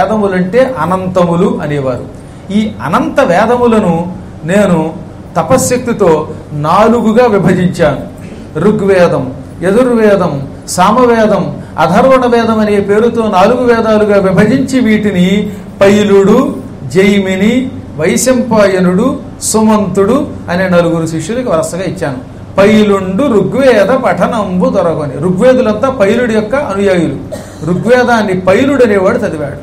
వేదములంటే అనంతములు అనేవారు. ఈ అనంత వేదములను నేను తపశ్శక్తితో 4గా విభజించాను. ఋగ్వేదం, యజుర్వేదం, సామవేదం, అథర్వణ వేదం అనే పేరుతో 4 వేదాలుగా విభజించి వీటిని పైలుడు, జైమిని, వైశంపాయనుడు, సుమంతుడు అనే 4 శిష్యులకు వరుసగా ఇచ్చాను. పైలుండు ఋగ్వేద పఠనంబు దొరగని. ఋగ్వేదులంతా పైలుడి యొక్క అనుయాయులు. ఋగ్వేదాన్ని పైలుడు అనేవాడు చదివాడు.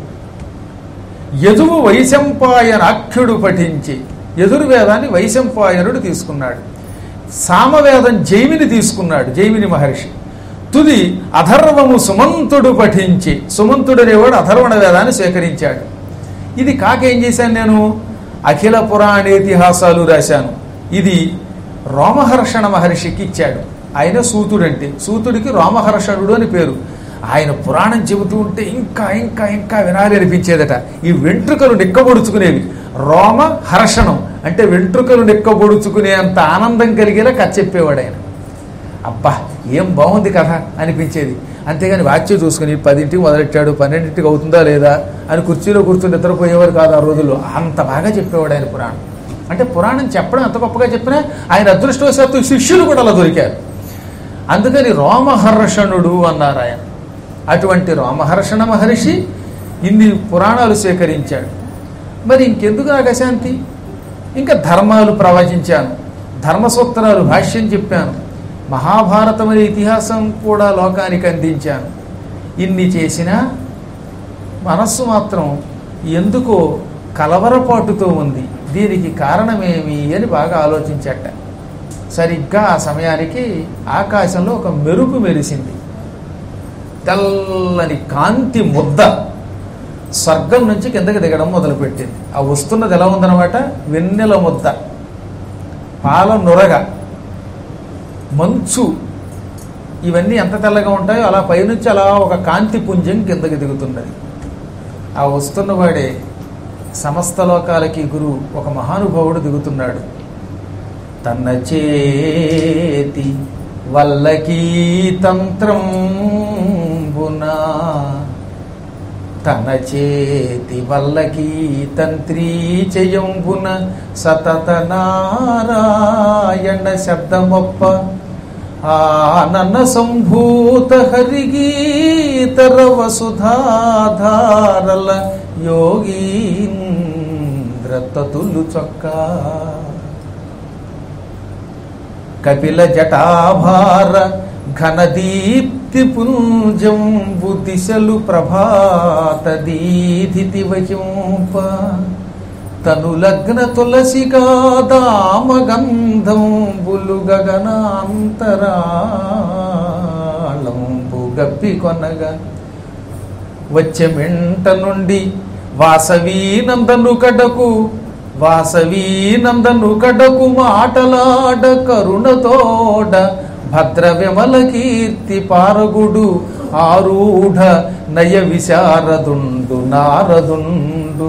యజువు వైశంపాయనాఖ్యుడు పఠించి యజుర్వేదాన్ని వైశంపాయనుడు తీసుకున్నాడు. సామవేదం జైమిని తీసుకున్నాడు, జైమిని మహర్షి. తుది అథర్వము సుమంతుడు పఠించి సుమంతుడు అనేవాడు అథర్వణ వేదాన్ని స్వీకరించాడు. ఇది కాక ఏం చేశాను నేను? అఖిల పురాణేతిహాసాలు రాశాను. ఇది రోమహర్షణ మహర్షికి ఇచ్చాడు. ఆయన సూతుడంటే, సూతుడికి రోమహర్షణుడు అని పేరు. ఆయన పురాణం చెబుతూ ఉంటే ఇంకా ఇంకా ఇంకా వినాలి అనిపించేదట. ఈ వెంట్రుకలు నిక్కబొడుచుకునేవి. రోమ హర్షణం అంటే వెంట్రుకలు నిక్కబొడుచుకునే అంత ఆనందం కలిగేలా కథ చెప్పేవాడు ఆయన. అబ్బా ఏం బాగుంది కథ అనిపించేది. అంతేగాని వాచ్యం చూసుకుని 10ంటికి మొదలెట్టాడు 12ంటికి అవుతుందా లేదా అని కుర్చీలో కూర్చుని నిద్రపోయేవారు కాదు ఆ రోజుల్లో. అంత బాగా చెప్పేవాడు ఆయన పురాణం. అంటే పురాణం చెప్పడం ఎంత గొప్పగా చెప్పినా ఆయన అదృష్టవశాత్తు శిష్యులు కూడా అలా దొరికారు. అందుకని రోమహర్షణుడు అన్నారు ఆయన. అటువంటి రోమహర్షణ మహర్షి ఇన్ని పురాణాలు సేకరించాడు. మరి ఇంకెందుకు నాకు అశాంతి? ఇంకా ధర్మాలు ప్రవచించాను, ధర్మసూత్రాలు భాష్యం చెప్పాను, మహాభారతం అనే ఇతిహాసం కూడా లోకానికి అందించాను. ఇన్ని చేసినా మనస్సు మాత్రం ఎందుకో కలవరపాటుతో ఉంది. దీనికి కారణమేమి అని బాగా ఆలోచించట. సరిగ్గా ఆ సమయానికి ఆకాశంలో ఒక మెరుపు మెరిసింది. తెల్లని కాంతి ముద్ద స్వర్గం నుంచి కిందకి దిగడం మొదలుపెట్టింది. ఆ వస్తున్నది ఎలా ఉందన్నమాట? వెన్నెల ముద్ద, పాల నురగ, మంచు, ఇవన్నీ ఎంత తెల్లగా ఉంటాయో అలా పైనుంచి అలా ఒక కాంతి పుంజం కిందకి దిగుతున్నది. ఆ వస్తున్నవాడే సమస్త లోకాలకి గురువు, ఒక మహానుభావుడు దిగుతున్నాడు. తన చేతి వల్లకీ తంత్రంబునా, తన చేతి వల్లకీ తంత్రీ చయంబున సతత నారాయణ శబ్దమొప్ప ఆనన సంభూత హరిగీతర వసుధాధారల యోగీంద్ర తతులు చొక్క కపిల జటాభార ఘనదీప్తి పుంజంబు దిశలు ప్రభాత దీధితి వహింప తనులగ్న తులసిగా దామగంధంబులు గగనాంతరాళంబు గప్పి కొనగా వచ్చెమెంట నుండి వాసవీనందను కడకు మాటలాడ కరుణతోడ భద్ర విమల కీర్తి పారగుడు ఆరూఢ నయ విశారదుండు నారదుండు.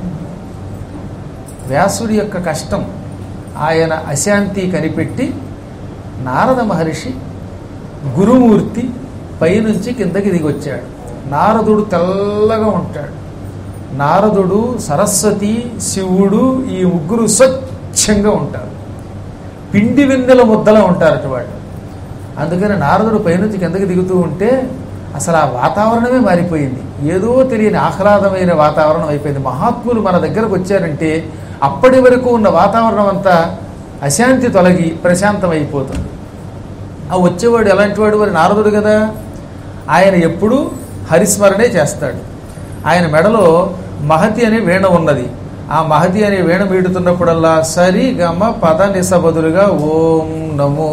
వ్యాసుడి యొక్క కష్టం, ఆయన అశాంతి కనిపెట్టి నారద మహర్షి గురుమూర్తి పైనుంచి కిందకి దిగొచ్చాడు. నారదుడు తెల్లగా ఉంటాడు. నారదుడు, సరస్వతి, శివుడు ఈ ముగ్గురు స్వచ్ఛంగా ఉంటారు. పిండి వెన్నెల ముద్దలా ఉంటారట వాళ్ళు. అందుకని నారదుడు పైనుంచి కిందకి దిగుతూ ఉంటే అసలు ఆ వాతావరణమే మారిపోయింది. ఏదో తెలియని ఆహ్లాదమైన వాతావరణం అయిపోయింది. మహాత్ములు మన దగ్గరకు వచ్చారంటే అప్పటి వరకు ఉన్న వాతావరణం అంతా అశాంతి తొలగి ప్రశాంతం అయిపోతుంది. ఆ వచ్చేవాడు ఎలాంటి వాడు? మరి నారదుడు కదా, ఆయన ఎప్పుడూ హరిస్మరణే చేస్తాడు. ఆయన మెడలో మహతి అనే వీణ ఉన్నది. ఆ మహతి అనే వీణ మీడుతున్నప్పుడల్లా సరి గమ పద నిస బదులుగా ఓం నమో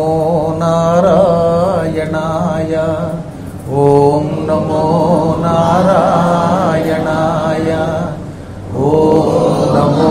నారాయణాయ, ఓం నమో నారాయణాయ, ఓం నమో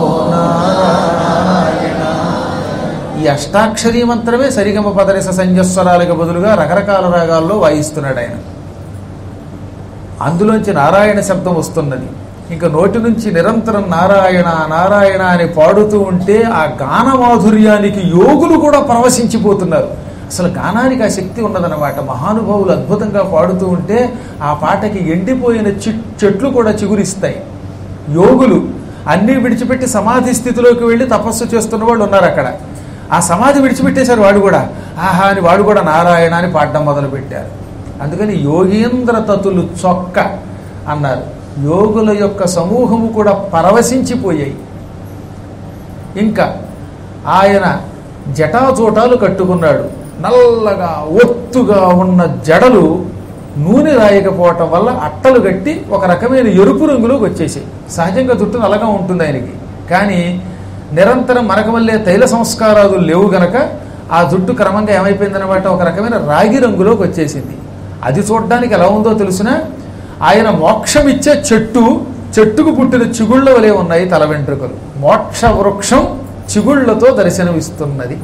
నారాయణ. ఈ అష్టాక్షరీ మంత్రమే సరిగమ పదనిస సంజస్వరాలకు బదులుగా రకరకాల రాగాల్లో వాయిస్తున్నాడు ఆయన. అందులోంచి నారాయణ శబ్దం వస్తున్నది. ఇంకా నోటి నుంచి నిరంతరం నారాయణ నారాయణ అని పాడుతూ ఉంటే ఆ గాన మాధుర్యానికి యోగులు కూడా పరవశించిపోతున్నారు. అసలు గానానికి ఆ శక్తి ఉన్నదన్నమాట. మహానుభావులు అద్భుతంగా పాడుతూ ఉంటే ఆ పాటకి ఎండిపోయిన చెట్లు కూడా చిగురిస్తాయి. యోగులు అన్నీ విడిచిపెట్టి సమాధి స్థితిలోకి వెళ్ళి తపస్సు చేస్తున్న వాళ్ళు ఉన్నారు అక్కడ. ఆ సమాధి విడిచిపెట్టేశారు వాడు కూడా. ఆహా అని వాడు కూడా నారాయణ అని పాడడం మొదలుపెట్టారు. అందుకని యోగీంద్ర తతులు చొక్క అన్నారు. యోగుల యొక్క సమూహము కూడా పరవశించిపోయాయి. ఇంకా ఆయన జటాజోటాలు కట్టుకున్నాడు. నల్లగా ఒత్తుగా ఉన్న జడలు నూనె రాయకపోవటం వల్ల అట్టలు కట్టి ఒక రకమైన ఎరుపు రంగులోకి వచ్చేసాయి. సహజంగా జుట్టు నల్లగా ఉంటుంది ఆయనకి, కానీ నిరంతరం మరకమల్లే తైల సంస్కారాలు లేవు గనక ఆ జుట్టు క్రమంగా ఏమైపోయిందనమాట, ఒక రకమైన రాగి రంగులోకి వచ్చేసింది. అది చూడడానికి ఎలా ఉందో తెలుసునా, ఆయన మోక్షమిచ్చే చెట్టుకు పుట్టిన చిగుళ్ళ వలె ఉన్నాయి తల వెంట్రుకలు. మోక్ష వృక్షం చిగుళ్లతో దర్శనమిస్తున్నది.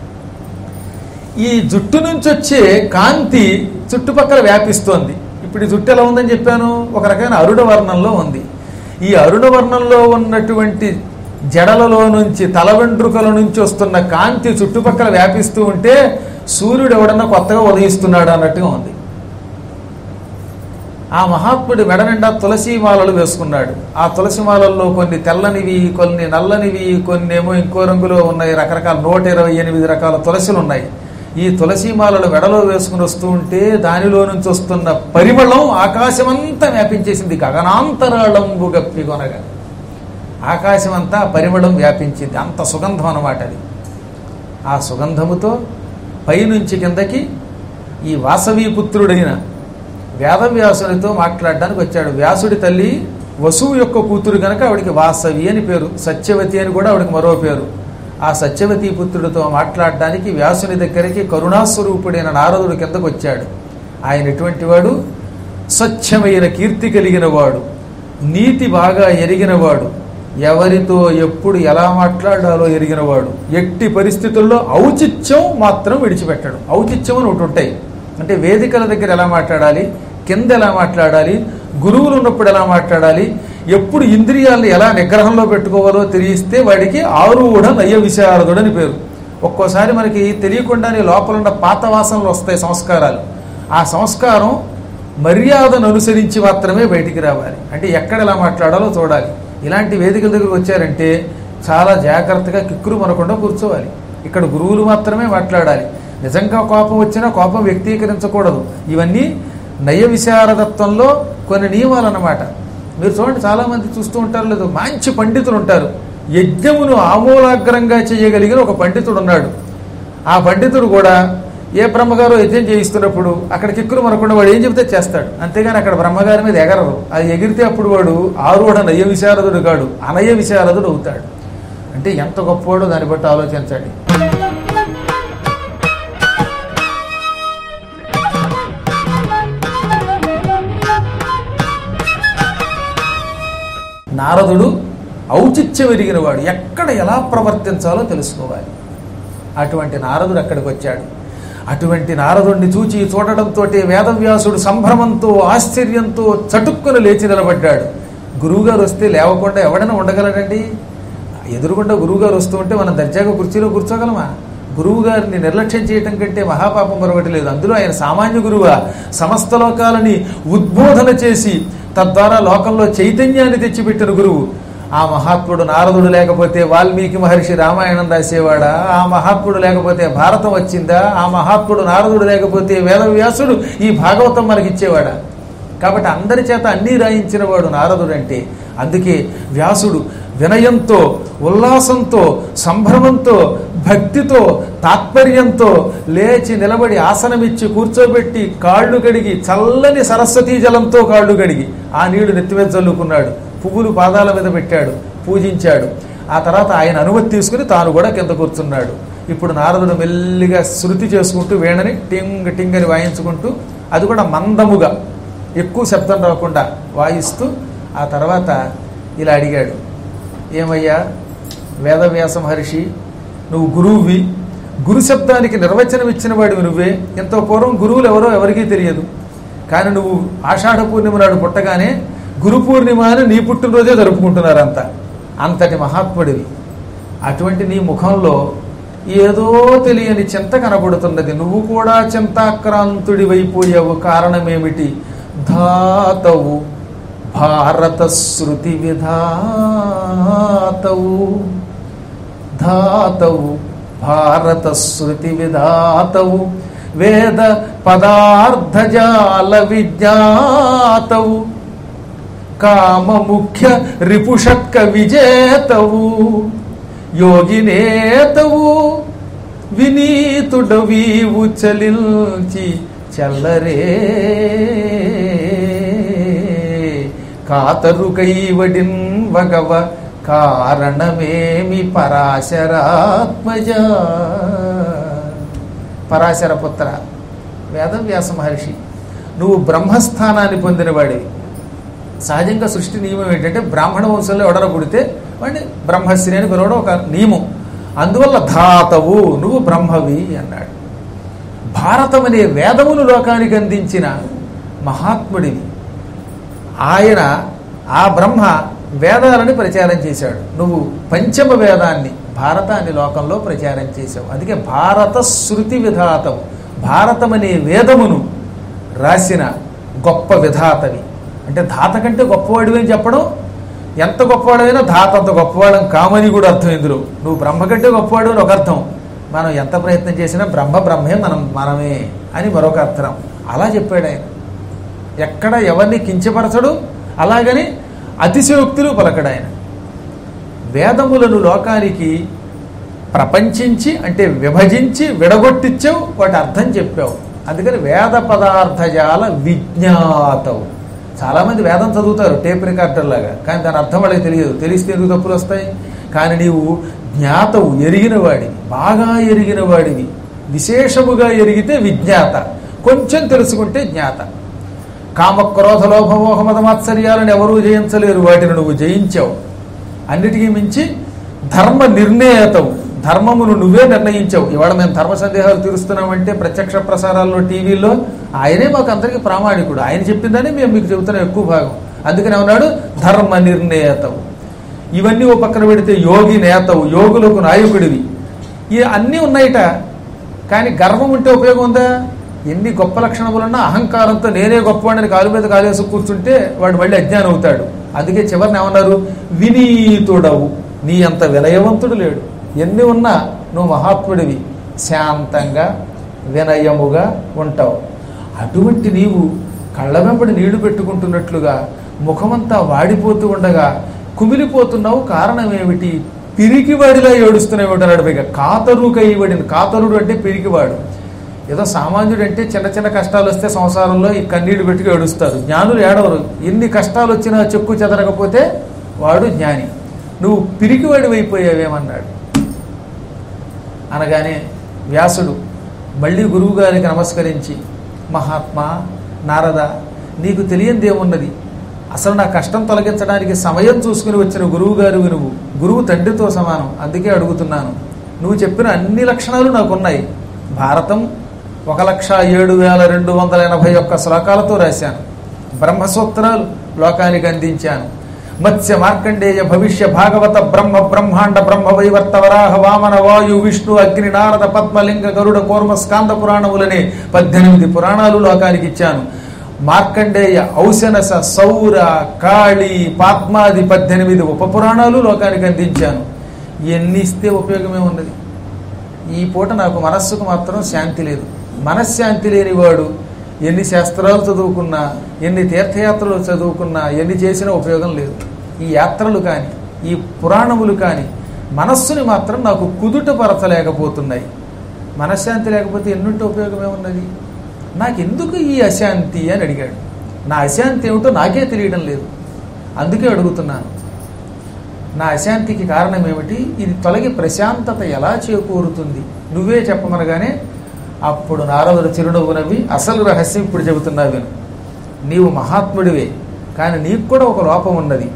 ఈ జుట్టు నుంచి వచ్చే కాంతి చుట్టుపక్కల వ్యాపిస్తోంది. ఇప్పుడు ఈ జుట్టు ఎలా ఉందని చెప్పాను, ఒక రకమైన అరుణ వర్ణంలో ఉంది. ఈ అరుణ వర్ణంలో ఉన్నటువంటి జడలలో నుంచి తల వెంట్రుకల నుంచి వస్తున్న కాంతి చుట్టుపక్కల వ్యాపిస్తూ ఉంటే సూర్యుడు ఎవడన్నా కొత్తగా ఉదయిస్తున్నాడు అన్నట్టుగా ఉంది. ఆ మహాత్ముడి మెడ నిండా తులసీమాలలు వేసుకున్నాడు. ఆ తులసిమాలల్లో కొన్ని తెల్లనివి, కొన్ని నల్లనివి, కొన్ని ఏమో ఇంకో రంగులో ఉన్నాయి. రకరకాల 128 రకాల తులసిలు ఉన్నాయి. ఈ తులసీమాలలు మెడలో వేసుకుని వస్తూ ఉంటే దానిలో నుంచి వస్తున్న పరిమళం ఆకాశమంతా వ్యాపించేసింది. గగనాంతరాళంబు గప్పికొనగా ఆకాశమంతా పరిమళం వ్యాపించింది. అంత సుగంధం అన్నమాట అది. ఆ సుగంధముతో పైనుంచి కిందకి ఈ వాసవీపుత్రుడైన వేదవ్యాసునితో మాట్లాడడానికి వచ్చాడు. వ్యాసుడి తల్లి వసువు యొక్క కూతురు కనుక ఆవిడికి వాసవి అని పేరు, సత్యవతి అని కూడా ఆవిడికి మరో పేరు. ఆ సత్యవతి పుత్రుడితో మాట్లాడడానికి వ్యాసుని దగ్గరికి కరుణాస్వరూపుడైన నారదుడు కిందకు వచ్చాడు. ఆయన ఎటువంటి వాడు, స్వచ్ఛమైన కీర్తి కలిగిన వాడు, నీతి బాగా ఎరిగినవాడు, ఎవరితో ఎప్పుడు ఎలా మాట్లాడాలో ఎరిగినవాడు, ఎట్టి పరిస్థితుల్లో ఔచిత్యం మాత్రం విడిచిపెట్టాడు. ఔచిత్యం అని ఒకటి ఉంటాయి, అంటే వేదికల దగ్గర ఎలా మాట్లాడాలి, కింద ఎలా మాట్లాడాలి, గురువులు ఉన్నప్పుడు ఎలా మాట్లాడాలి, ఎప్పుడు ఇంద్రియాలను ఎలా నిగ్రహంలో పెట్టుకోవాలో తెలియిస్తే వాడికి ఆరూఢ నయ్య విశారదుడు అని పేరు. ఒక్కోసారి మనకి తెలియకుండానే లోపల ఉన్న పాత వాసనలు వస్తాయి, సంస్కారాలు. ఆ సంస్కారం మర్యాదను అనుసరించి మాత్రమే బయటికి రావాలి. అంటే ఎక్కడ ఎలా మాట్లాడాలో చూడాలి. ఇలాంటి వేదికల దగ్గరకు వచ్చారంటే చాలా జాగ్రత్తగా కిక్కురు మనకుండా కూర్చోవాలి. ఇక్కడ గురువులు మాత్రమే మాట్లాడాలి. నిజంగా కోపం వచ్చినా కోపం వ్యక్తీకరించకూడదు. ఇవన్నీ నయ విశారదత్వంలో కొన్ని నియమాలు అన్నమాట. మీరు చూడండి, చాలామంది చూస్తూ ఉంటారు, లేదు మంచి పండితులు ఉంటారు. యజ్ఞమును ఆమూలాగ్రంగా చేయగలిగిన ఒక పండితుడు ఉన్నాడు. ఆ పండితుడు కూడా ఏ బ్రహ్మగారు యజ్ఞం చేయిస్తున్నప్పుడు అక్కడ కిక్కులు మనకుండా వాడు ఏం చెబితే చేస్తాడు, అంతేగాని అక్కడ బ్రహ్మగారి మీద ఎగరరు. అది ఎగిరితే అప్పుడు వాడు ఆరుడ నయ విశారదుడు కాడు, అనయ విశారదుడు అవుతాడు. అంటే ఎంత గొప్పవాడో దాన్ని బట్టి ఆలోచించండి. నారదుడు ఔచిత్యం ఎరిగినవాడు, ఎక్కడ ఎలా ప్రవర్తించాలో తెలుసుకోవాలి. అటువంటి నారదుడు అక్కడికి వచ్చాడు. అటువంటి నారదుడిని చూడడంతో వేదవ్యాసుడు సంభ్రమంతో ఆశ్చర్యంతో చటుక్కున లేచి నిలబడ్డాడు. గురువుగారు వస్తే లేవకుండా ఎవడైనా ఉండగలడండి? ఎదురుగుండా గురువుగారు వస్తూ ఉంటే మనం దర్జాగా కుర్చీలో కూర్చోగలమా? గురువు గారిని నిర్లక్ష్యం చేయటం కంటే మహాపాపం మరొకటి లేదు. అందులో ఆయన సామాన్య గురువా, సమస్త లోకాలని ఉద్బోధన చేసి తద్వారా లోకంలో చైతన్యాన్ని తెచ్చిపెట్టిన గురువు. ఆ మహాత్ముడు నారదుడు లేకపోతే వాల్మీకి మహర్షి రామాయణం రాసేవాడా? ఆ మహాత్ముడు లేకపోతే భారతం వచ్చిందా? ఆ మహాత్ముడు నారదుడు లేకపోతే వేదవ్యాసుడు ఈ భాగవతం మనకిచ్చేవాడా? కాబట్టి అందరి చేత అన్నీ రాయించిన వాడు నారదుడు అంటే. అందుకే వ్యాసుడు వినయంతో, ఉల్లాసంతో, సంభ్రమంతో, భక్తితో, తాత్పర్యంతో లేచి నిలబడి ఆసనమిచ్చి కూర్చోబెట్టి కాళ్ళు కడిగి చల్లని సరస్వతీ జలంతో కాళ్ళు కడిగి ఆ నీళ్లు నెత్తిమీద చల్లుకున్నాడు. పువ్వులు పాదాల మీద పెట్టాడు, పూజించాడు. ఆ తర్వాత ఆయన అనుమతి తీసుకుని తాను కూడా కింద కూర్చున్నాడు. ఇప్పుడు నారదుడు మెల్లిగా శృతి చేసుకుంటూ వీణని టింగ్ టింగ్ అని వాయించుకుంటూ, అది కూడా మందముగా, ఎక్కువ శబ్దం రాకుండా వాయిస్తూ ఆ తర్వాత ఇలా అడిగాడు, ఏమయ్యా వేదవ్యాస మహర్షి, నువ్వు గురువువి, గురు శబ్దానికి నిర్వచనం ఇచ్చిన వాడివి నువ్వే. ఎంతో పూర్వం గురువులు ఎవరో ఎవరికీ తెలియదు. కానీ నువ్వు ఆషాఢ పూర్ణిమ నాడు పుట్టగానే గురు పూర్ణిమ అని నీ పుట్టినరోజే జరుపుకుంటున్నారంతా. అంతటి మహాత్ముడివి. అటువంటి నీ ముఖంలో ఏదో తెలియని చింత కనబడుతున్నది. నువ్వు కూడా చింతాక్రాంతుడివైపోయావు. కారణమేమిటి? ధాతవు భారత శృతి విధాతవు, ధాతవు భారత శృతి విధాతవు, వేద పదార్థజాల విజ్ఞాతవు, కామ ముఖ్య రిపుషట్క విజేతవు, యోగినేతవు, వినీతుడవీవు చలించి చల్లరే, కాతరు కైవడిన్ వగవ కారణమేమి పరాశరాత్మజ. పరాశర పుత్ర వేదవ్యాస మహర్షి, నువ్వు బ్రహ్మస్థానాన్ని పొందినవాడివి. సహజంగా సృష్టి నియమం ఏంటంటే బ్రాహ్మణ వంశంలో ఎవడన పుడితే వాడిని బ్రహ్మశ్రీ అని పిలవడం ఒక నియమం. అందువల్ల ధాతవు, నువ్వు బ్రహ్మవి అన్నాడు. భారతం అనే వేదములు లోకానికి అందించిన మహాత్ముడివి. ఆయన ఆ బ్రహ్మ వేదాలని ప్రచారం చేశాడు. నువ్వు పంచమ వేదాన్ని భారతాన్ని లోకంలో ప్రచారం చేశావు. అందుకే భారత శృతి విధాతవు, భారతం అనే వేదమును రాసిన గొప్ప విధాతవి. అంటే ధాత కంటే గొప్పవాడివి అని చెప్పడం, ఎంత గొప్పవాడైనా ధాత అంత గొప్పవాళ్ళం కామని కూడా అర్థం. ఇందులో నువ్వు బ్రహ్మ కంటే గొప్పవాడు అని ఒక అర్థం, మనం ఎంత ప్రయత్నం చేసినా బ్రహ్మే మనమే అని మరొక అర్థం. అలా చెప్పాడు ఆయన. ఎక్కడ ఎవరిని కించపరచడు, అలాగని అతిశయోక్తులు పలకడు ఆయన. వేదములను లోకానికి ప్రపంచించి అంటే విభజించి విడగొట్టించావు, వాటి అర్థం చెప్పావు. అందుకని వేద పదార్థజాల విజ్ఞాతవు. చాలామంది వేదం చదువుతారు టేప్ రికార్డర్ లాగా, కానీ దాని అర్థం వాళ్ళకి తెలియదు. తెలిస్తే ఎందుకు తప్పులు వస్తాయి? కానీ నీవు జ్ఞాతవు, ఎరిగినవాడివి, బాగా ఎరిగినవాడివి. విశేషముగా ఎరిగితే విజ్ఞాత, కొంచెం తెలుసుకుంటే జ్ఞాత. కామక్రోధ లోభమోహ మదమాత్సర్యాలను ఎవరూ జయించలేరు, వాటిని నువ్వు జయించావు. అన్నిటికీ మించి ధర్మ నిర్ణేతవు, ధర్మమును నువ్వే నిర్ణయించావు. ఇవాళ మేము ధర్మ సందేహాలు తీరుస్తున్నామంటే ప్రత్యక్ష ప్రసారాల్లో టీవీల్లో ఆయనే మాకు అందరికీ ప్రామాణికుడు. ఆయన చెప్పిందని మేము మీకు చెబుతున్నాం ఎక్కువ భాగం. అందుకని ఏమన్నాడు? ధర్మ నిర్ణేతవు. ఇవన్నీ ఓ పక్కన పెడితే యోగి నేతవు, యోగులకు నాయకుడివి. ఈ అన్నీ ఉన్నాయిట, కానీ గర్వం ఉంటే ఉపయోగం ఉందా? ఎన్ని గొప్ప లక్షణములున్నా అహంకారంతో నేనే గొప్పవాడిని కాలు మీద కాలేసి కూర్చుంటే వాడు మళ్ళీ అజ్ఞానం అవుతాడు. అందుకే చివరిని ఏమన్నారు? వినీతుడవు, నీ అంత వినయవంతుడు లేడు. ఎన్ని ఉన్నా నువ్వు మహాత్ముడివి, శాంతంగా వినయముగా ఉంటావు. అటువంటి నీవు కళ్ళ వెంబడి నీళ్లు పెట్టుకుంటున్నట్లుగా ముఖమంతా వాడిపోతూ ఉండగా కుమిలిపోతున్నావు. కారణం ఏమిటి? పిరికివాడిలా ఏడుస్తున్నావు అన్నాడు. పైగా కాతరు కైవడిని, కాతరుడు అంటే పిరికివాడు. ఏదో సామాన్యుడు అంటే చిన్న చిన్న కష్టాలు వస్తే సంసారంలో ఈ కన్నీళ్లు పెట్టుకు ఏడుస్తారు. జ్ఞానులు ఏడవరు. ఎన్ని కష్టాలు వచ్చినా చెక్కు చెదరకపోతే వాడు జ్ఞాని. నువ్వు పిరికివాడి అయిపోయావేమన్నాడు. అనగానే వ్యాసుడు మళ్ళీ గురువు గారికి నమస్కరించి, మహాత్మా నారద, నీకు తెలియందేమున్నది? అసలు నా కష్టం తొలగించడానికి సమయం చూసుకుని వచ్చిన గురువు గారు నువ్వు. గురువు తండ్రితో సమానం, అందుకే అడుగుతున్నాను. నువ్వు చెప్పిన అన్ని లక్షణాలు నాకున్నాయి. భారతం 1,07,281 శ్లోకాలతో రాశాను. బ్రహ్మసూత్రాలు లోకానికి అందించాను. మత్స్య మార్కండేయ భవిష్య భాగవత బ్రహ్మ బ్రహ్మాండ బ్రహ్మ వైవర్త వరాహ వామన వాయు విష్ణు అగ్ని నారద పద్మలింగ గరుడ కూర్మ స్కాంద పురాణములనే 18 పురాణాలు లోకానికి ఇచ్చాను. మార్కండేయ ఔశనస సౌర కాళీ పాత్మాది 18 ఉపపురాణాలు లోకానికి అందించాను. ఎన్ని ఇస్తే ఉపయోగమే ఉన్నది? ఈ పూట నాకు మనస్సుకు మాత్రం శాంతి లేదు. మనశ్శాంతి లేనివాడు ఎన్ని శాస్త్రాలు చదువుకున్నా, ఎన్ని తీర్థయాత్రలు చదువుకున్నా, ఎన్ని చేసినా ఉపయోగం లేదు. ఈ యాత్రలు కానీ ఈ పురాణములు కానీ మనస్సుని మాత్రం నాకు కుదుటపరచలేకపోతున్నాయి. మనశ్శాంతి లేకపోతే ఎన్నుంటే ఉపయోగమే ఉన్నది? నాకెందుకు ఈ అశాంతి అని అడిగాడు. నా అశాంతి ఏమిటో నాకే తెలియడం లేదు, అందుకే అడుగుతున్నాను. నా అశాంతికి కారణం ఏమిటి? ఇది తొలగి ప్రశాంతత ఎలా చేకూరుతుంది? నువ్వే చెప్పమనగానే అప్పుడు నారదుడు చిరునవ్వు నవ్వి, అసలు రహస్యం ఇప్పుడు చెబుతున్నా విను. నీవు మహాత్ముడివే, కానీ నీకు కూడా ఒక లోపం ఉన్నది.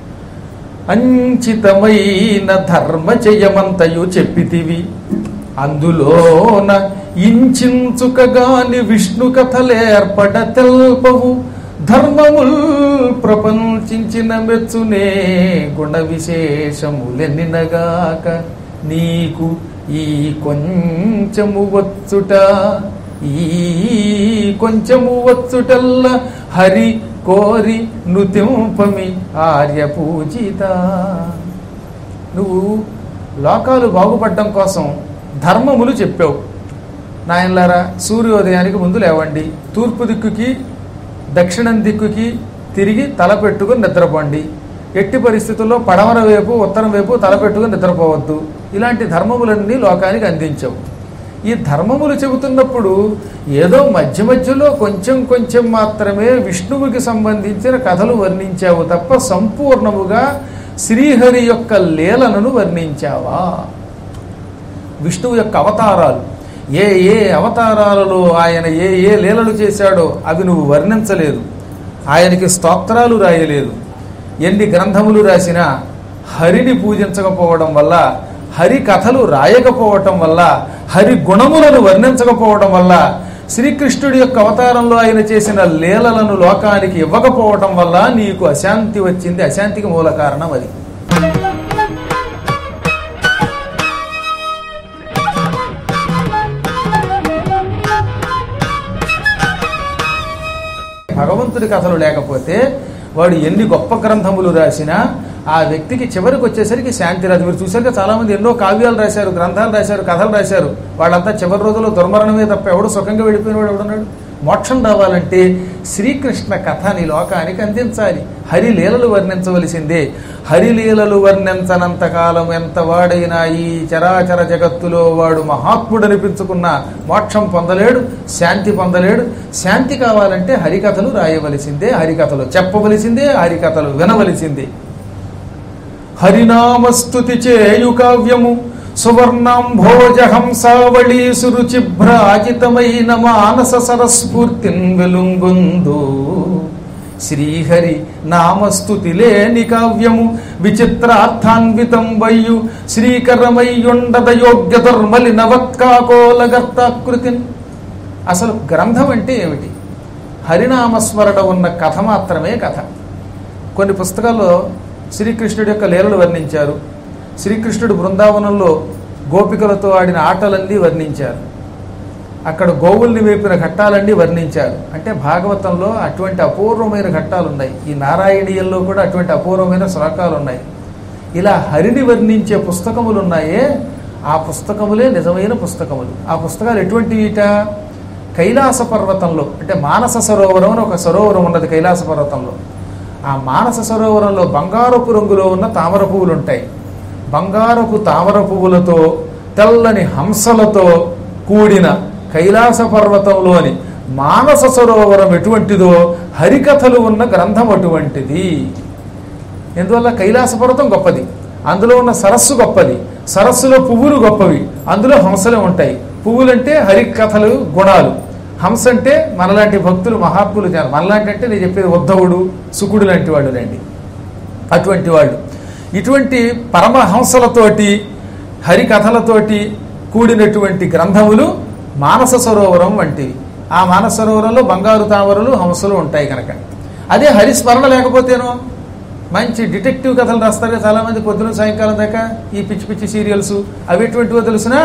అంచితమైన ధర్మచయమంతయు చెప్పితివి, అందులోన ఇంచుకగాని విష్ణు కథలేర్పడ తెల్పవు. ధర్మముల్ ప్రపంచించిన మెచ్చునే గుణ విశేషములెన్నినగాక నీకు ఈ కొంచెము వచ్చుట ఈ కొంచెము వచ్చుటల్ల హరి కోరి నృత్యంపమి ఆర్య పూజిత. నువ్వు లోకాలు బాగుపడడం కోసం ధర్మములు చెప్పావు. నాయనలారా, సూర్యోదయానికి ముందు లేవండి, తూర్పు దిక్కుకి దక్షిణం దిక్కుకి తిరిగి తల పెట్టుకుని నిద్రపోండి, ఎట్టి పరిస్థితుల్లో పడమర వైపు ఉత్తరం వైపు తల పెట్టుకుని నిద్రపోవద్దు. ఇలాంటి ధర్మములన్నీ లోకానికి అందించావు. ఈ ధర్మములు చెబుతున్నప్పుడు ఏదో మధ్య మధ్యలో కొంచెం కొంచెం మాత్రమే విష్ణువుకి సంబంధించిన కథలు వర్ణించావు తప్ప సంపూర్ణముగా శ్రీహరి యొక్క లీలలను వర్ణించావా? విష్ణువు యొక్క అవతారాలు ఏ ఏ అవతారాలలో ఆయన ఏ ఏ లీలలు చేశాడో అవి నువ్వు వర్ణించలేదు. ఆయనకి స్తోత్రాలు రాయలేదు. ఎన్ని గ్రంథములు రాసినా హరిని పూజించకపోవడం వల్ల, హరి కథలు రాయకపోవటం వల్ల, హరి గుణములను వర్ణించకపోవడం వల్ల, శ్రీకృష్ణుడి యొక్క అవతారంలో ఆయన చేసిన లీలలను లోకానికి ఇవ్వకపోవటం వల్ల నీకు అశాంతి వచ్చింది. అశాంతికి మూల కారణం అది. భగవంతుడి కథలు లేకపోతే వాడు ఎన్ని గొప్ప గ్రంథములు రాసినా ఆ వ్యక్తికి చివరికి వచ్చేసరికి శాంతి రాదు. మీరు చూసారుగా చాలా మంది ఎన్నో కావ్యాలు రాశారు, గ్రంథాలు రాశారు, కథలు రాశారు. వాళ్ళంతా చివరి రోజుల్లో దుర్మరణమే తప్ప ఎవడు సుఖంగా వెళ్ళిపోయిన వాడు ఎవడున్నాడు? మోక్షం రావాలంటే శ్రీకృష్ణ కథని లోకానికి అందించాలి. హరిలీలలు వర్ణించవలసిందే. హరిలీలలు వర్ణించనంత కాలం ఎంత వాడైనా ఈ చరాచర జగత్తులో వాడు మహాత్ముడనిపించుకున్న మోక్షం పొందలేడు, శాంతి పొందలేడు. శాంతి కావాలంటే హరికథలు రాయవలసిందే, హరికథలు చెప్పవలసిందే, హరికథలు వినవలసిందే. హరినామస్తుతి చేయు కావ్యము సువర్ణాంభోజహంసావళీ సురుచిభ్రాజితమైన మానస సరస్ఫూర్తిన్ వెలుంగొందు. శ్రీహరి నామస్తుతి లేని కావ్యము విచిత్రార్థాన్వితం వయ్యు శ్రీకరమయ్యుండద యోగ్య ధర్మలి నవత్కాకోలగర్తాకృతిన్. అసలు గ్రంథం అంటే ఏమిటి? హరినామస్మరణ ఉన్న కథ మాత్రమే కథ. కొన్ని పుస్తకాల్లో శ్రీకృష్ణుడి యొక్క లీలలు వర్ణించారు. శ్రీకృష్ణుడు బృందావనంలో గోపికలతో ఆడిన ఆటలన్నీ వర్ణించారు. అక్కడ గోవుల్ని వేపిన ఘట్టాలన్నీ వర్ణించారు. అంటే భాగవతంలో అటువంటి అపూర్వమైన ఘట్టాలు ఉన్నాయి. ఈ నారాయణీయంలో కూడా అటువంటి అపూర్వమైన శ్లోకాలు ఉన్నాయి. ఇలా హరిని వర్ణించే పుస్తకములు ఉన్నాయే, ఆ పుస్తకములే నిజమైన పుస్తకములు. ఆ పుస్తకాలు ఎటువంటివిట? కైలాస పర్వతంలో, అంటే మానస సరోవరం అని ఒక సరోవరం ఉన్నది కైలాస పర్వతంలో. ఆ మానస సరోవరంలో బంగారపు రంగులో ఉన్న తామర పువ్వులు ఉంటాయి. బంగారపు తామర పువ్వులతో తెల్లని హంసలతో కూడిన కైలాస పర్వతంలోని మానస సరోవరం ఎటువంటిదో హరికథలు ఉన్న గ్రంథం అటువంటిది. ఎందువల్ల కైలాస పర్వతం గొప్పది, అందులో ఉన్న సరస్సు గొప్పది, సరస్సులో పువ్వులు గొప్పవి, అందులో హంసలే ఉంటాయి. పువ్వులంటే హరికథలు గుణాలు, హంస అంటే మనలాంటి భక్తులు మహాత్ములు. మనలాంటి అంటే నేను చెప్పేది ఉద్ధవుడు, శుకుడు లాంటి వాళ్ళు రండి, అటువంటి వాళ్ళు. ఇటువంటి పరమహంసలతోటి హరికథలతోటి కూడినటువంటి గ్రంథములు మానస సరోవరం వంటివి. ఆ మానస సరోవరంలో బంగారు తామరలు హంసలు ఉంటాయి కనుక. అదే హరిస్మరణ లేకపోతేనో మంచి డిటెక్టివ్ కథలు రాస్తారు చాలామంది పొద్దున సాయంకాలం దాకా, ఈ పిచ్చి పిచ్చి సీరియల్స్. అవి ఎటువంటివో తెలిసినా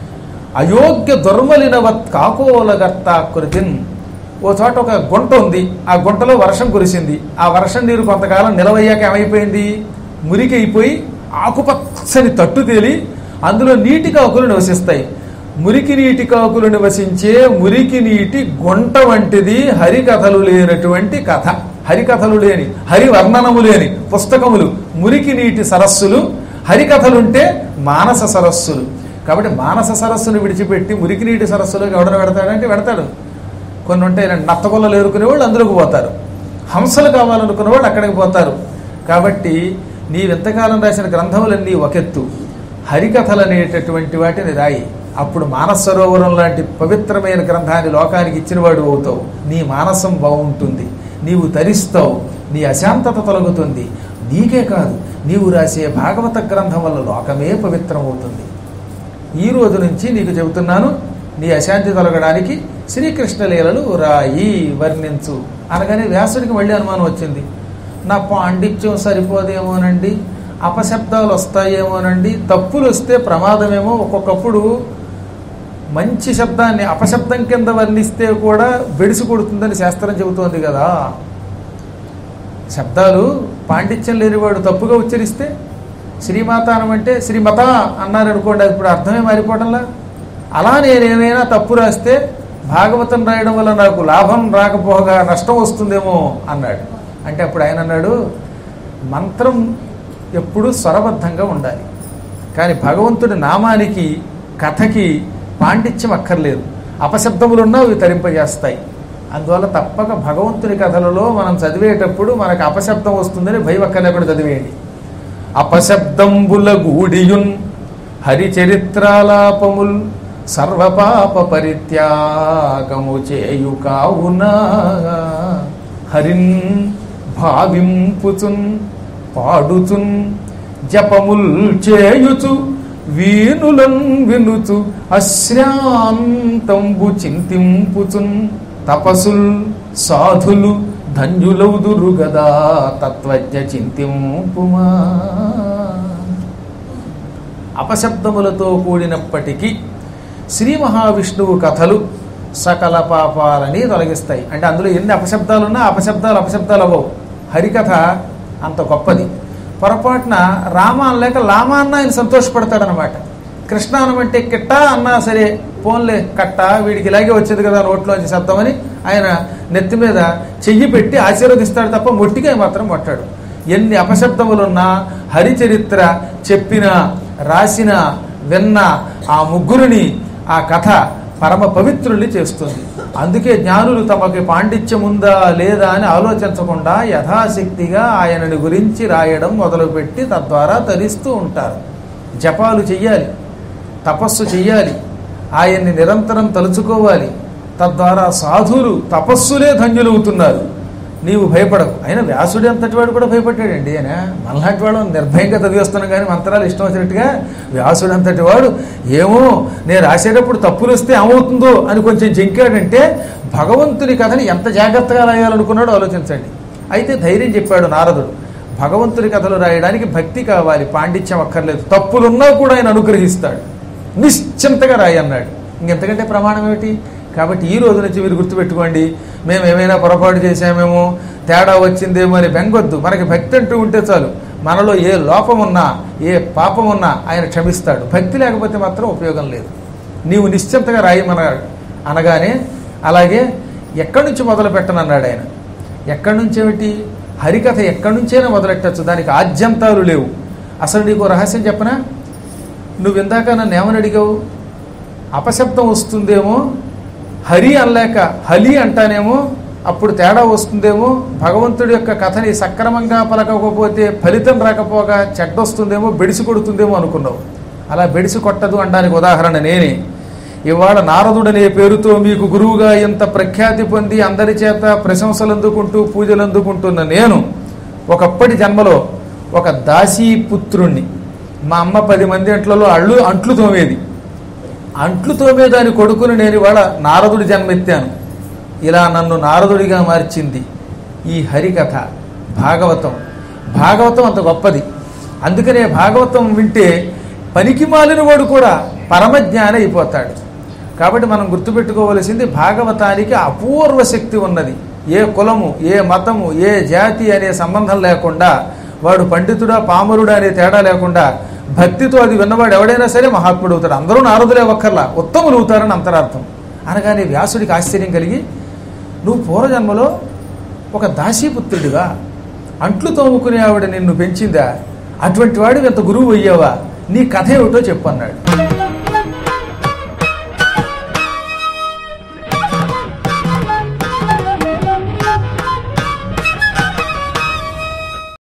అయోగ్య దుర్మలినవత్ కాకోలగర్తాకృతిన్. ఓ చోట ఒక గుంట ఉంది, ఆ గుంటలో వర్షం కురిసింది. ఆ వర్షం నీరు కొంతకాలం నిలవయ్యాక ఏమైపోయింది? మురికి అయిపోయి ఆకుపచ్చని తట్టు తేలి అందులో నీటి కాకులు నివసిస్తాయి. మురికి నీటి కాకులు నివసించే మురికి నీటి గుంట వంటిది హరికథలు లేనటువంటి కథ. హరికథలు లేని, హరివర్ణనము లేని పుస్తకములు మురికి నీటి సరస్సులు. హరికథలుంటే మానస సరస్సులు. కాబట్టి మానస సరస్సును విడిచిపెట్టి మురికి నీటి సరస్సులోకి ఎవడన పెడతాడంటే పెడతాడు. కొన్ని ఉంటాయి, నత్తగొల్లలు ఎరుకునే వాళ్ళు అందులోకి పోతారు, హంసలు కావాలనుకున్న వాళ్ళు అక్కడికి పోతారు. కాబట్టి నీవెంతకాలం రాసిన గ్రంథములన్నీ ఒకెత్తు, హరికథలు అనేటటువంటి వాటిని రాయి. అప్పుడు మానస సరోవరం లాంటి పవిత్రమైన గ్రంథాన్ని లోకానికి ఇచ్చినవాడు అవుతావు. నీ మానసం బాగుంటుంది, నీవు తరిస్తావు, నీ అశాంతత తొలగుతుంది. నీకే కాదు, నీవు రాసే భాగవత గ్రంథం వల్ల లోకమే పవిత్రం అవుతుంది. ఈ రోజు నుంచి నీకు చెబుతున్నాను, నీ అశాంతి తొలగడానికి శ్రీకృష్ణ లీలలు రాయి, వర్ణించు అనగానే వ్యాసుడికి మళ్ళీ అనుమానం వచ్చింది. నా పాండిత్యం సరిపోదేమోనండి, అపశబ్దాలు వస్తాయేమోనండి, తప్పులు వస్తే ప్రమాదమేమో. ఒక్కొక్కప్పుడు మంచి శబ్దాన్ని అపశబ్దం కింద వర్ణిస్తే కూడా బెడిసి కొడుతుందని శాస్త్రం చెబుతోంది కదా. శబ్దాలు పాండిత్యం లేనివాడు తప్పుగా ఉచ్చరిస్తే, శ్రీమాత అనమంటే శ్రీమత అన్నారనుకోండి, అది ఇప్పుడు అర్థమే మారిపోవడంలా. అలా నేనేమైనా తప్పు రాస్తే భాగవతం రాయడం వల్ల నాకు లాభం రాకపోగా నష్టం వస్తుందేమో అన్నాడు. అంటే అప్పుడు ఆయన అన్నాడు, మంత్రం ఎప్పుడూ స్వరబద్ధంగా ఉండాలి, కానీ భగవంతుడి నామానికి కథకి పాండిత్యం అక్కర్లేదు. అపశబ్దములున్నా అవి తరింపజేస్తాయి. అందువల్ల తప్పక భగవంతుని కథలలో మనం చదివేటప్పుడు మనకు అపశబ్దం వస్తుందని భయం అక్కర్లేకుండా చదివేయండి. అపశబ్దంబుల గూడియున్ హరిచరిత్రాలాపముల్ సర్వపాప పరిత్యాగము చేయు కావునా హరిన్ భావింపుచున్ పాడుచున్ జపముల్ చేయుచు వీనులన్ వినుచు అశ్రాంతంబు చింతింపుచున్ తపసుల్ సాధులు ధన్యులౌదురు గదా తత్వజ్ఞ చింతింపుమా. అపశబ్దములతో కూడినప్పటికీ శ్రీ మహావిష్ణువు కథలు సకల పాపాలని తొలగిస్తాయి. అంటే అందులో ఎన్ని అపశబ్దాలున్నా అపశబ్దాలు అవ్వవు. హరికథ అంత గొప్పది. పొరపాటున రామ అనలేక లామ అన్న ఆయన సంతోషపడతాడనమాట. కృష్ణ అనమంటే కిట్ట అన్నా సరే, పోన్లే కట్ట వీడికి ఇలాగే వచ్చేది కదా నోట్లోంచి శబ్దమని ఆయన నెత్తి మీద చెయ్యి పెట్టి ఆశీర్వదిస్తాడు తప్ప మొట్టిగా మాత్రం కొట్టాడు. ఎన్ని అపశబ్దములున్నా హరిచరిత్ర చెప్పిన రాసిన విన్న ఆ ముగ్గురిని ఆ కథ పరమ పవిత్రుల్ని చేస్తుంది. అందుకే జ్ఞానులు తమకి పాండిత్యం ఉందా లేదా అని ఆలోచించకుండా యథాశక్తిగా ఆయనని గురించి రాయడం మొదలుపెట్టి తద్వారా తరిస్తూ ఉంటారు. జపాలు చెయ్యాలి, తపస్సు చెయ్యాలి, ఆయన్ని నిరంతరం తలుచుకోవాలి. తద్వారా సాధువులు తపస్సులే ధన్యులవుతున్నారు. నీవు భయపడకు. అయినా వ్యాసుడు అంతటి వాడు కూడా భయపడ్డాడండి. ఆయన మనలాంటి వాడు నిర్భయంగా చదివేస్తున్నాం కానీ మంత్రాలు ఇష్టం వచ్చినట్టుగా. వ్యాసుడు అంతటి వాడు ఏమో నేను రాసేటప్పుడు తప్పులు వస్తే ఏమవుతుందో అని కొంచెం జంకాడంటే భగవంతుని కథని ఎంత జాగ్రత్తగా రాయాలనుకున్నాడో ఆలోచించండి. అయితే ధైర్యం చెప్పాడు నారదుడు. భగవంతుని కథలు రాయడానికి భక్తి కావాలి, పాండిత్యం అక్కర్లేదు. తప్పులున్నా కూడా ఆయన అనుగ్రహిస్తాడు. నిశ్చింతగా రాయి అన్నాడు. ఇంకెంతకంటే ప్రమాణం ఏమిటి? కాబట్టి ఈ రోజు నుంచి మీరు గుర్తుపెట్టుకోండి, మేము ఏమైనా పొరపాటు చేశామేమో, తేడా వచ్చిందేమో అని బెంగొద్దు. మనకి భక్తి అంటూ ఉంటే చాలు. మనలో ఏ లోపం ఉన్నా ఏ పాపం ఉన్నా ఆయన క్షమిస్తాడు. భక్తి లేకపోతే మాత్రం ఉపయోగం లేదు. నీవు నిశ్చింతగా రాయమన్నాడు అనగానే, అలాగే ఎక్కడి నుంచి మొదలు పెట్టనన్నాడు ఆయన. ఎక్కడి నుంచి ఏమిటి? హరికథ ఎక్కడి నుంచైనా మొదలెట్టచ్చు, దానికి ఆద్యంతాలు లేవు. అసలు నీకు రహస్యం చెప్పనా? నువ్వు ఇందాక నన్ను ఏమని అడిగావు? అపశబ్దం వస్తుందేమో, హరి అనలేక హలి అంటానేమో, అప్పుడు తేడా వస్తుందేమో, భగవంతుడి యొక్క కథని సక్రమంగా పలకపోతే ఫలితం రాకపోగా చెడ్డొస్తుందేమో, బెడిసి కొడుతుందేమో అనుకున్నావు. అలా బెడిసి కొట్టదు అనడానికి ఉదాహరణ నేనే. ఇవాళ నారదుడనే పేరుతో మీకు గురువుగా ఎంత ప్రఖ్యాతి పొంది అందరి చేత ప్రశంసలు అందుకుంటూ పూజలు అందుకుంటున్న నేను ఒకప్పటి జన్మలో ఒక దాసీపుత్రుణ్ణి. మా అమ్మ 10 మంది అంట్లలో అంట్లు తోమేది. అంట్లు తోమేదాని కొడుకుని నేను ఇవాళ నారదుడి జన్మెత్తాను. ఇలా నన్ను నారదుడిగా మార్చింది ఈ హరికథ భాగవతం. భాగవతం అంత గొప్పది. అందుకనే భాగవతం వింటే పనికి మాలిన వాడు కూడా పరమజ్ఞాని అయిపోతాడు. కాబట్టి మనం గుర్తుపెట్టుకోవలసింది, భాగవతానికి అపూర్వ శక్తి ఉన్నది. ఏ కులము, ఏ మతము, ఏ జాతి అనే సంబంధం లేకుండా, వాడు పండితుడా పామరుడా అనే తేడా లేకుండా భక్తితో అది విన్నవాడు ఎవడైనా సరే మహాత్ముడు అవుతాడు. అందరూ నారదులే ఒక్కర్లా ఉత్తములు అవుతారని అంతరార్థం. అనగానే వ్యాసుడికి ఆశ్చర్యం కలిగి, నువ్వు పూర్వజన్మలో ఒక దాసీపుత్రుడిగా అంట్లు తోముకునే ఆవిడ నిన్ను పెంచిందా? అటువంటి వాడు ఎంత గురువు అయ్యావా? నీ కథ ఏమిటో చెప్పు అన్నాడు.